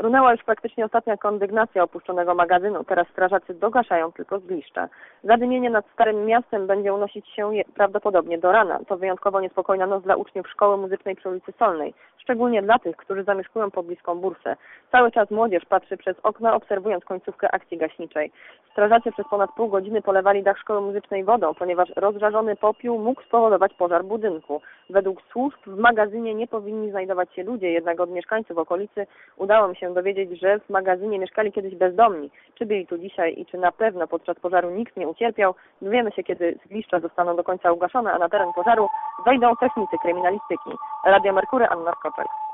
Runęła już praktycznie ostatnia kondygnacja opuszczonego magazynu. Teraz strażacy dogaszają tylko zgliszcza. Zadymienie nad Starym Miastem będzie unosić się prawdopodobnie do rana. To wyjątkowo niespokojna noc dla uczniów Szkoły Muzycznej przy ulicy Solnej. Szczególnie dla tych, którzy zamieszkują pobliską bursę. Cały czas młodzież patrzy przez okna, obserwując końcówkę akcji gaśniczej. Strażacy przez ponad pół godziny polewali dach Szkoły Muzycznej wodą, ponieważ rozżarzony popiół mógł spowodować pożar budynku. Według służb w magazynie nie powinni znajdować się ludzie, jednak od mieszkańców okolicy udało mi się dowiedzieć, że w magazynie mieszkali kiedyś bezdomni. Czy byli tu dzisiaj i czy na pewno podczas pożaru nikt nie ucierpiał, dowiemy się, kiedy zgliszcza zostaną do końca ugaszone, a na teren pożaru wejdą technicy kryminalistyki. Radio Merkury, Anna Skoczek.